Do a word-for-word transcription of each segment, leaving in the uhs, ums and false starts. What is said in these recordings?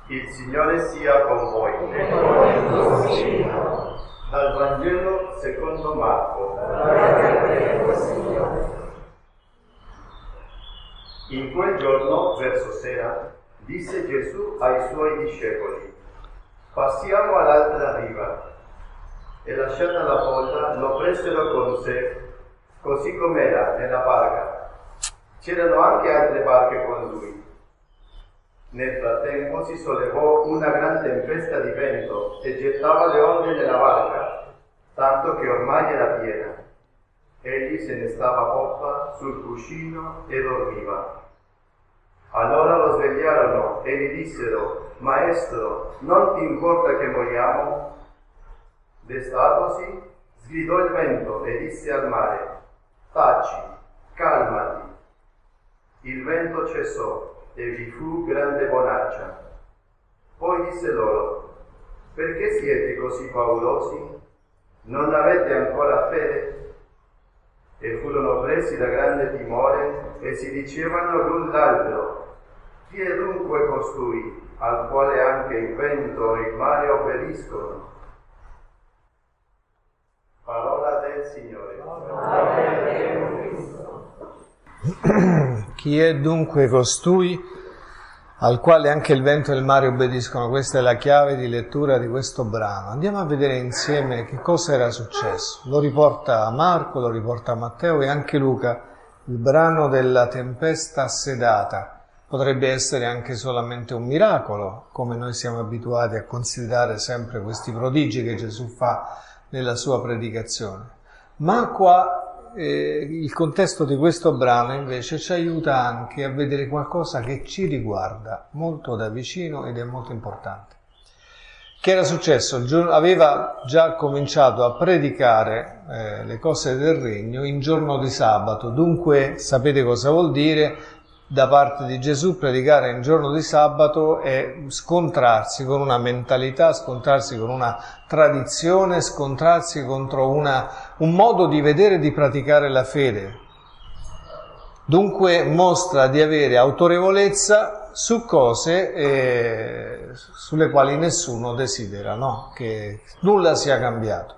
Il Signore sia con voi. Dal Vangelo secondo Marco. In quel giorno, verso sera, disse Gesù ai suoi discepoli: passiamo all'altra riva. E lasciata la folla, lo presero con sé, così com'era nella barca. C'erano anche altre barche con lui. Nel frattempo si sollevò una gran tempesta di vento e gettava le onde nella barca, tanto che ormai era piena. Egli se ne stava a poppa sul cuscino e dormiva. Allora lo svegliarono e gli dissero: Maestro, non ti importa che moriamo? Destatosi, sgridò il vento e disse al mare: taci, calmati. Il vento cessò e vi fu grande bonaccia. Poi disse loro: perché siete così paurosi? Non avete ancora fede? E furono presi da grande timore e si dicevano l'un l'altro: chi è dunque costui, al quale anche il vento e il mare obbediscono? Parola del Signore. Chi è dunque costui al quale anche il vento e il mare obbediscono? Questa è la chiave di lettura di questo brano. Andiamo a vedere insieme che cosa era successo. Lo riporta Marco, lo riporta Matteo e anche Luca, il brano della tempesta assedata. Potrebbe essere anche solamente un miracolo, come noi siamo abituati a considerare sempre questi prodigi che Gesù fa nella sua predicazione. Ma qua eh, il contesto di questo brano invece ci aiuta anche a vedere qualcosa che ci riguarda molto da vicino ed è molto importante. Che era successo? Il giorno, aveva già cominciato a predicare eh, le cose del regno in giorno di sabato, dunque sapete cosa vuol dire? Da parte di Gesù predicare in giorno di sabato è scontrarsi con una mentalità, scontrarsi con una tradizione, scontrarsi contro una, un modo di vedere e di praticare la fede. Dunque mostra di avere autorevolezza su cose eh, sulle quali nessuno desidera, no? Che nulla sia cambiato.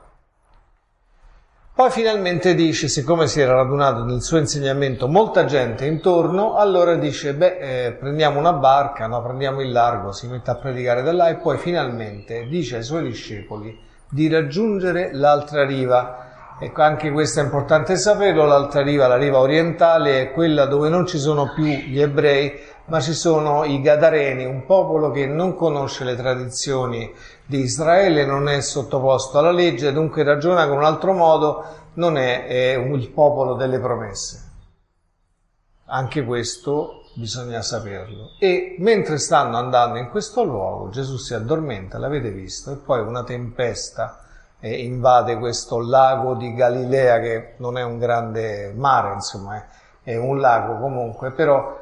Poi finalmente dice, siccome si era radunato nel suo insegnamento molta gente intorno, allora dice, beh, eh, prendiamo una barca, no? Prendiamo il largo, si mette a predicare da là e poi finalmente dice ai suoi discepoli di raggiungere l'altra riva. Ecco, anche questo è importante saperlo, l'altra riva, la riva orientale, è quella dove non ci sono più gli ebrei, ma ci sono i Gadareni, un popolo che non conosce le tradizioni di Israele, non è sottoposto alla legge, dunque ragiona con un altro modo, non è, è il popolo delle promesse. Anche questo bisogna saperlo. E mentre stanno andando in questo luogo, Gesù si addormenta, l'avete visto, e poi una tempesta eh, invade questo lago di Galilea, che non è un grande mare, insomma, è, è un lago comunque, però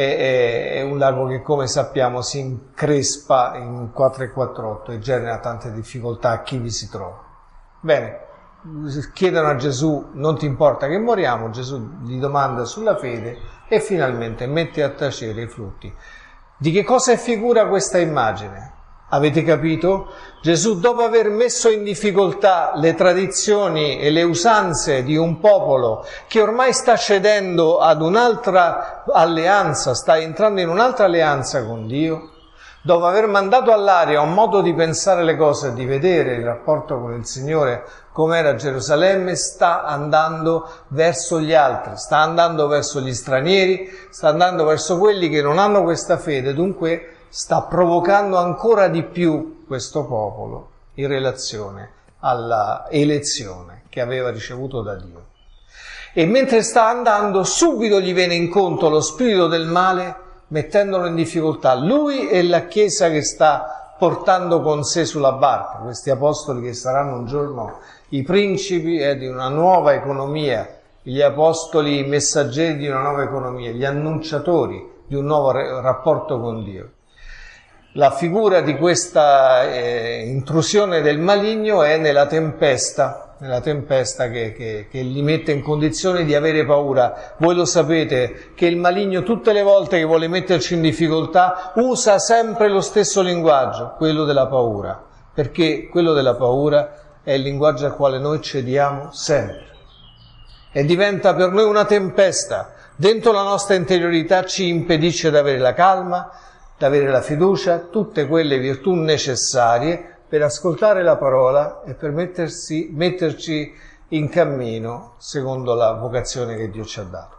è, è un lago che, come sappiamo, si increspa in quattro e quattr'otto e genera tante difficoltà a chi vi si trova. Bene, chiedono a Gesù: non ti importa che moriamo? Gesù gli domanda sulla fede e finalmente mette a tacere i frutti. Di che cosa è figura questa immagine? Avete capito? Gesù, dopo aver messo in difficoltà le tradizioni e le usanze di un popolo che ormai sta cedendo ad un'altra alleanza, sta entrando in un'altra alleanza con Dio, dopo aver mandato all'aria un modo di pensare le cose, di vedere il rapporto con il Signore come era a Gerusalemme, sta andando verso gli altri, sta andando verso gli stranieri, sta andando verso quelli che non hanno questa fede, dunque sta provocando ancora di più questo popolo in relazione alla elezione che aveva ricevuto da Dio. E mentre sta andando, subito gli viene incontro lo spirito del male, mettendolo in difficoltà, lui e la Chiesa che sta portando con sé sulla barca, questi apostoli che saranno un giorno i principi eh, di una nuova economia, gli apostoli messaggeri di una nuova economia, gli annunciatori di un nuovo re- rapporto con Dio. La figura di questa eh, intrusione del maligno è nella tempesta, nella tempesta che, che, che li mette in condizione di avere paura. Voi lo sapete che il maligno tutte le volte che vuole metterci in difficoltà usa sempre lo stesso linguaggio, quello della paura, perché quello della paura è il linguaggio al quale noi cediamo sempre e diventa per noi una tempesta. Dentro la nostra interiorità ci impedisce di avere la calma, di avere la fiducia, tutte quelle virtù necessarie per ascoltare la parola e per mettersi, metterci in cammino secondo la vocazione che Dio ci ha dato.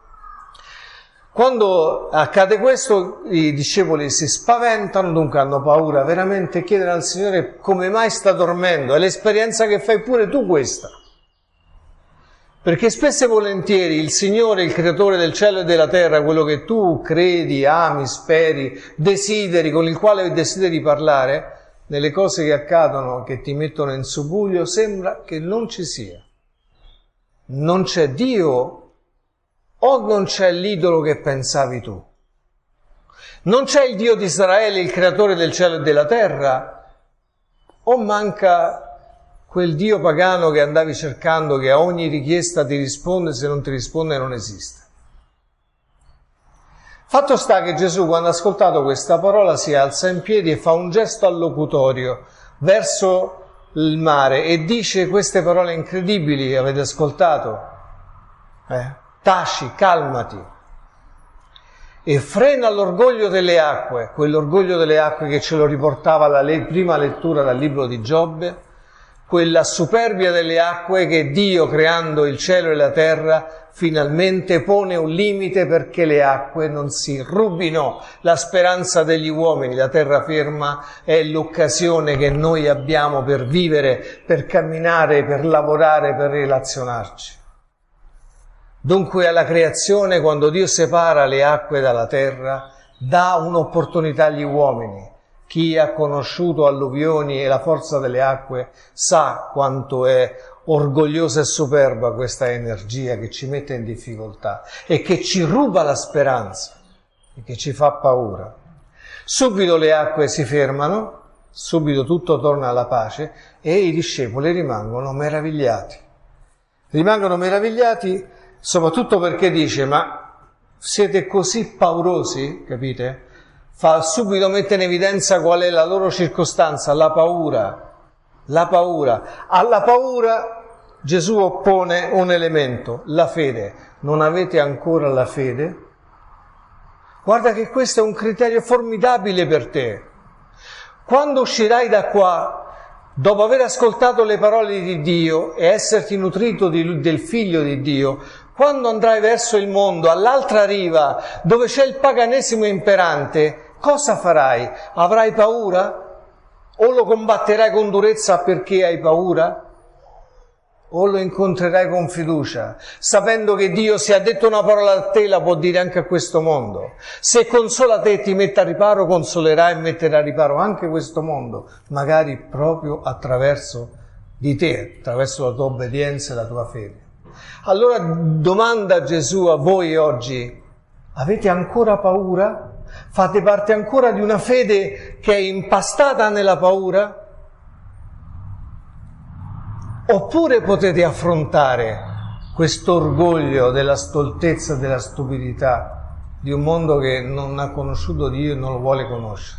Quando accade questo, i discepoli si spaventano, dunque hanno paura veramente e chiedono al Signore come mai sta dormendo. È l'esperienza che fai pure tu questa. Perché spesso e volentieri il Signore, il creatore del cielo e della terra, quello che tu credi, ami, speri, desideri, con il quale desideri parlare, nelle cose che accadono, che ti mettono in subbuglio, sembra che non ci sia. Non c'è Dio o non c'è l'idolo che pensavi tu. Non c'è il Dio di Israele, il creatore del cielo e della terra, o manca quel Dio pagano che andavi cercando, che a ogni richiesta ti risponde, se non ti risponde non esiste. Fatto sta che Gesù, quando ha ascoltato questa parola, si alza in piedi e fa un gesto allocutorio verso il mare e dice queste parole incredibili, avete ascoltato? Eh? Taci, calmati. E frena l'orgoglio delle acque, quell'orgoglio delle acque che ce lo riportava la le- prima lettura dal libro di Giobbe, quella superbia delle acque che Dio, creando il cielo e la terra, finalmente pone un limite perché le acque non si rubino la speranza degli uomini. La terraferma è l'occasione che noi abbiamo per vivere, per camminare, per lavorare, per relazionarci. Dunque alla creazione, quando Dio separa le acque dalla terra, dà un'opportunità agli uomini. Chi ha conosciuto alluvioni e la forza delle acque sa quanto è orgogliosa e superba questa energia che ci mette in difficoltà e che ci ruba la speranza e che ci fa paura. Subito le acque si fermano, subito tutto torna alla pace e i discepoli rimangono meravigliati. Rimangono meravigliati soprattutto perché dice: ma siete così paurosi, capite? Fa subito mettere in evidenza qual è la loro circostanza, la paura. La paura. Alla paura Gesù oppone un elemento, la fede. Non avete ancora la fede? Guarda che questo è un criterio formidabile per te. Quando uscirai da qua, dopo aver ascoltato le parole di Dio e esserti nutrito di, del Figlio di Dio, quando andrai verso il mondo, all'altra riva, dove c'è il paganesimo imperante, cosa farai? Avrai paura? O lo combatterai con durezza perché hai paura? O lo incontrerai con fiducia, sapendo che Dio, se ha detto una parola a te, la può dire anche a questo mondo. Se consola te e ti mette a riparo, consolerà e metterà a riparo anche questo mondo, magari proprio attraverso di te, attraverso la tua obbedienza e la tua fede. Allora domanda Gesù a voi oggi: avete ancora paura? Fate parte ancora di una fede che è impastata nella paura? Oppure potete affrontare questo orgoglio della stoltezza e della stupidità di un mondo che non ha conosciuto Dio e non lo vuole conoscere?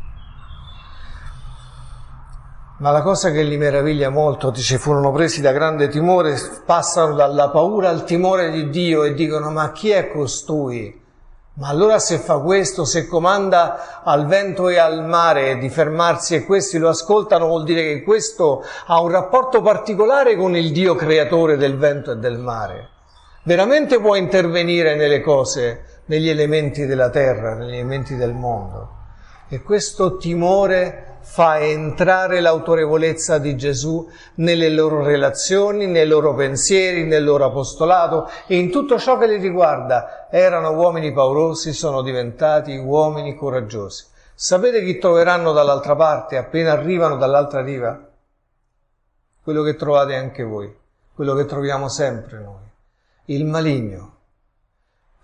Ma la cosa che li meraviglia molto, dice, furono presi da grande timore, passano dalla paura al timore di Dio e dicono: ma chi è costui? Ma allora se fa questo, se comanda al vento e al mare di fermarsi e questi lo ascoltano, vuol dire che questo ha un rapporto particolare con il Dio creatore del vento e del mare. Veramente può intervenire nelle cose, negli elementi della terra, negli elementi del mondo. E questo timore fa entrare l'autorevolezza di Gesù nelle loro relazioni, nei loro pensieri, nel loro apostolato e in tutto ciò che li riguarda. Erano uomini paurosi, sono diventati uomini coraggiosi. Sapete chi troveranno dall'altra parte appena arrivano dall'altra riva? Quello che trovate anche voi, quello che troviamo sempre noi, il maligno.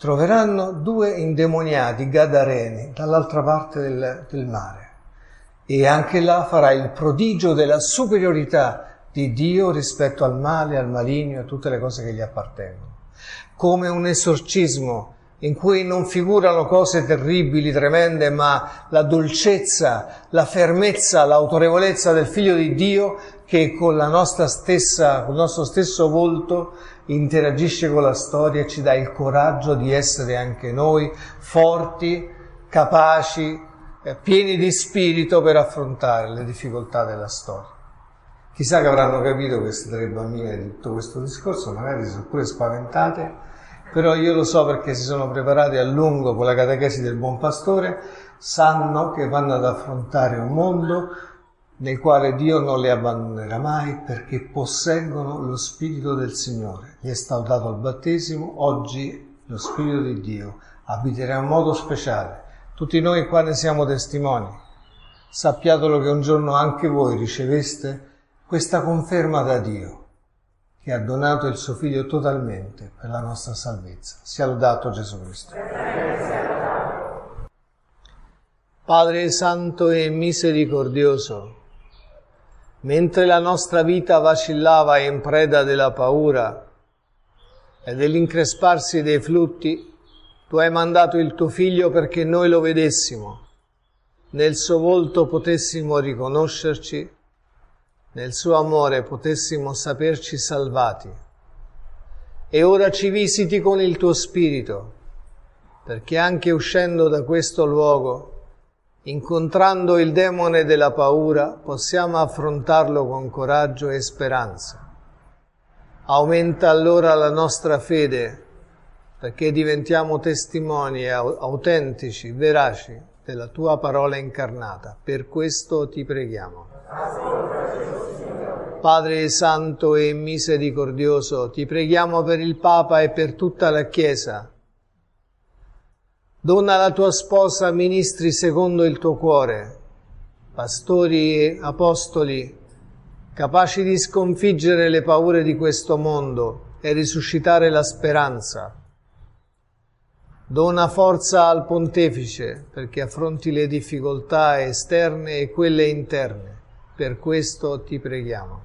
troveranno due indemoniati gadareni dall'altra parte del, del mare e anche là farà il prodigio della superiorità di Dio rispetto al male, al maligno e a tutte le cose che gli appartengono. Come un esorcismo in cui non figurano cose terribili, tremende, ma la dolcezza, la fermezza, l'autorevolezza del Figlio di Dio che con la nostra stessa, con il nostro stesso volto interagisce con la storia e ci dà il coraggio di essere anche noi forti, capaci, eh, pieni di spirito per affrontare le difficoltà della storia. Chissà che avranno capito queste tre bambine di tutto questo discorso, magari si sono pure spaventate, però io lo so perché si sono preparati a lungo con la catechesi del Buon Pastore, sanno che vanno ad affrontare un mondo nel quale Dio non le abbandonerà mai perché posseggono lo Spirito del Signore. Gli è stato dato al battesimo, oggi lo Spirito di Dio abiterà in modo speciale. Tutti noi qua ne siamo testimoni. Sappiatelo che un giorno anche voi riceveste questa conferma da Dio, che ha donato il suo Figlio totalmente per la nostra salvezza. Sia lodato Gesù Cristo. Padre Santo e Misericordioso, mentre la nostra vita vacillava in preda della paura e dell'incresparsi dei flutti, Tu hai mandato il Tuo Figlio perché noi lo vedessimo, nel Suo volto potessimo riconoscerci, nel Suo amore potessimo saperci salvati. E ora ci visiti con il Tuo Spirito, perché anche uscendo da questo luogo, incontrando il demone della paura, possiamo affrontarlo con coraggio e speranza. Aumenta allora la nostra fede, perché diventiamo testimoni autentici, veraci della Tua parola incarnata. Per questo Ti preghiamo. Padre Santo e Misericordioso, Ti preghiamo per il Papa e per tutta la Chiesa. Dona alla Tua sposa ministri secondo il Tuo cuore, pastori e apostoli, capaci di sconfiggere le paure di questo mondo e risuscitare la speranza. Dona forza al Pontefice perché affronti le difficoltà esterne e quelle interne. Per questo Ti preghiamo.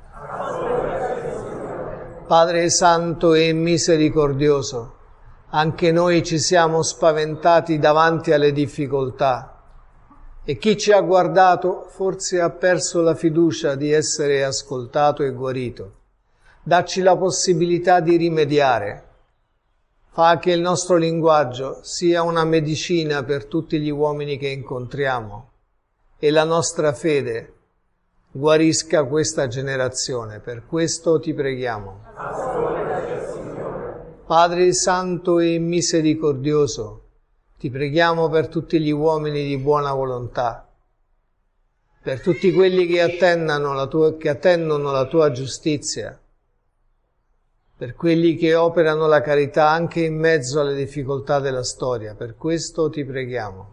Padre Santo e Misericordioso, anche noi ci siamo spaventati davanti alle difficoltà e chi ci ha guardato forse ha perso la fiducia di essere ascoltato e guarito. Dacci la possibilità di rimediare. Fa che il nostro linguaggio sia una medicina per tutti gli uomini che incontriamo e la nostra fede guarisca questa generazione. Per questo Ti preghiamo. Padre Santo e Misericordioso, Ti preghiamo per tutti gli uomini di buona volontà, per tutti quelli che attendono la tua, che attendono la Tua giustizia, per quelli che operano la carità anche in mezzo alle difficoltà della storia. Per questo Ti preghiamo.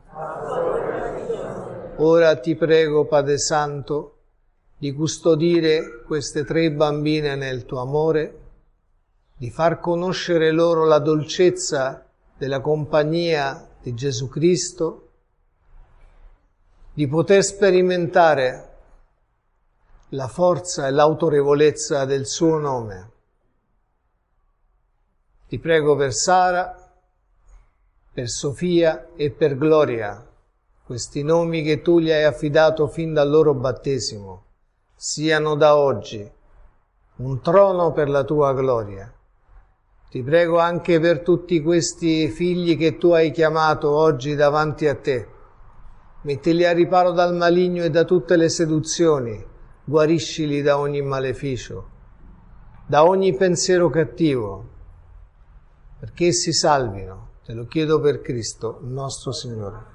Ora Ti prego, Padre Santo, di custodire queste tre bambine nel Tuo amore, di far conoscere loro la dolcezza della compagnia di Gesù Cristo, di poter sperimentare la forza e l'autorevolezza del Suo nome. Ti prego per Sara, per Sofia e per Gloria, questi nomi che Tu gli hai affidato fin dal loro battesimo, siano da oggi un trono per la Tua gloria. Ti prego anche per tutti questi figli che Tu hai chiamato oggi davanti a Te. Mettili a riparo dal maligno e da tutte le seduzioni, guariscili da ogni maleficio, da ogni pensiero cattivo, perché essi salvino. Te lo chiedo per Cristo, nostro Signore.